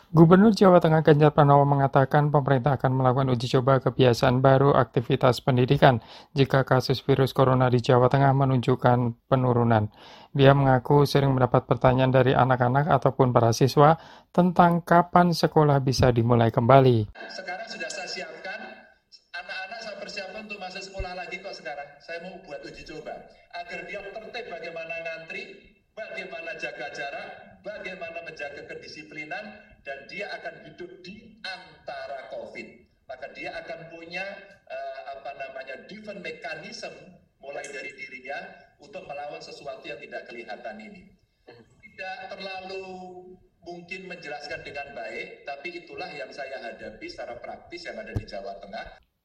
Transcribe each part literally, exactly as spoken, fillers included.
Gubernur Jawa Tengah Ganjar Pranowo mengatakan pemerintah akan melakukan uji coba kebiasaan baru aktivitas pendidikan jika kasus virus corona di Jawa Tengah menunjukkan penurunan. Dia mengaku sering mendapat pertanyaan dari anak-anak ataupun para siswa tentang kapan sekolah bisa dimulai kembali. Sekarang sudah saya siapkan, anak-anak saya persiapkan untuk masuk sekolah lagi kok sekarang. Saya mau buat uji coba, agar dia tertib bagaimana ngantri, bagaimana jaga jarak, bagaimana menjaga kedisiplinan, dan dia akan hidup di antara COVID. Maka dia akan punya uh, apa namanya defense mechanism mulai dari dirinya untuk melawan sesuatu yang tidak kelihatan ini. Tidak terlalu mungkin menjelaskan dengan baik, tapi itulah yang saya hadapi secara praktis yang ada di Jawa Tengah.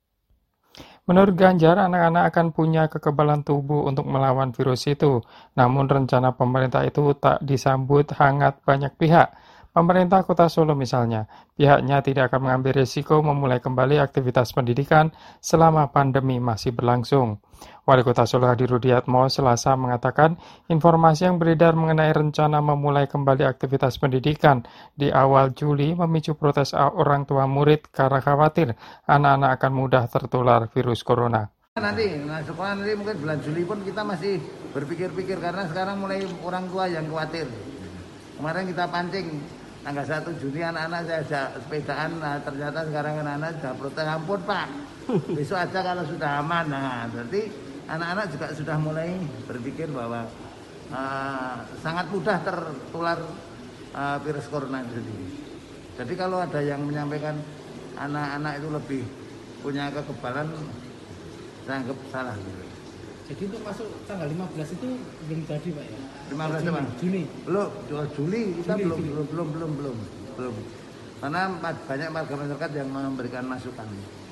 Menurut Ganjar, anak-anak akan punya kekebalan tubuh untuk melawan virus itu. Namun rencana pemerintah itu tak disambut hangat banyak pihak. Pemerintah Kota Solo misalnya, pihaknya tidak akan mengambil risiko memulai kembali aktivitas pendidikan selama pandemi masih berlangsung. Wali Kota Solo Hadi Rudiatmo Selasa mengatakan informasi yang beredar mengenai rencana memulai kembali aktivitas pendidikan di awal Juli memicu protes orang tua murid karena khawatir anak-anak akan mudah tertular virus corona. Nanti, nah sekolah nanti mungkin bulan Juli pun kita masih berpikir-pikir karena sekarang mulai orang tua yang khawatir. Kemarin kita pancing tanggal satu Juni anak-anak saya ajak sepedaan, nah ternyata sekarang anak-anak sudah protes, ampun Pak, besok aja kalau sudah aman. Nah berarti anak-anak juga sudah mulai berpikir bahwa uh, sangat mudah tertular uh, virus corona itu sendiri. Jadi kalau ada yang menyampaikan anak-anak itu lebih punya kekebalan, saya anggap salah. Jadi untuk masuk tanggal lima belas itu belum jadi Pak ya? lima belas Juni, Juni. Belum, Juli kita Juli, belum, Juli. belum, belum, belum, belum, belum. Karena banyak warga masyarakat yang memberikan masukan.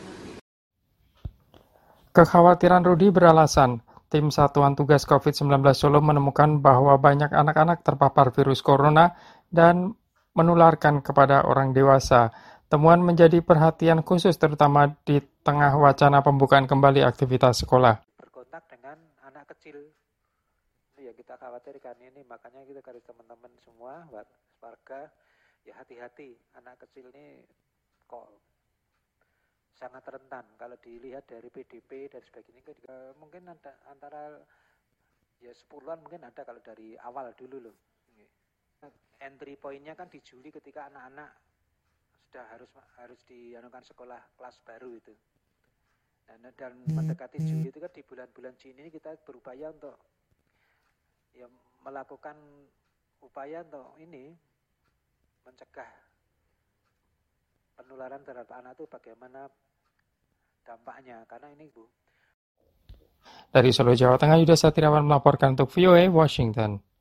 Kekhawatiran Rudi beralasan, tim Satuan Tugas covid sembilan belas Solo menemukan bahwa banyak anak-anak terpapar virus corona dan menularkan kepada orang dewasa. Temuan menjadi perhatian khusus terutama di tengah wacana pembukaan kembali aktivitas sekolah. Berkontak dengan anak kecil, itu yang kita khawatirkan ini, makanya kita dari teman-teman semua, warga, ya hati-hati, anak kecil ini kok sangat rentan. Kalau dilihat dari P D P dan sebagainya, mungkin ada antara ya sepuluhan mungkin ada kalau dari awal dulu loh. Entry point-nya kan di Juli ketika anak-anak sudah harus harus dianukan sekolah kelas baru itu. Dan, dan mendekati Juli itu kan di bulan-bulan Juni ini kita berupaya untuk ya melakukan upaya untuk ini mencegah penularan terhadap anak itu bagaimana dampaknya, karena ini Bu. Dari Solo, Jawa Tengah, Yuda Satirawan melaporkan untuk V O A Washington.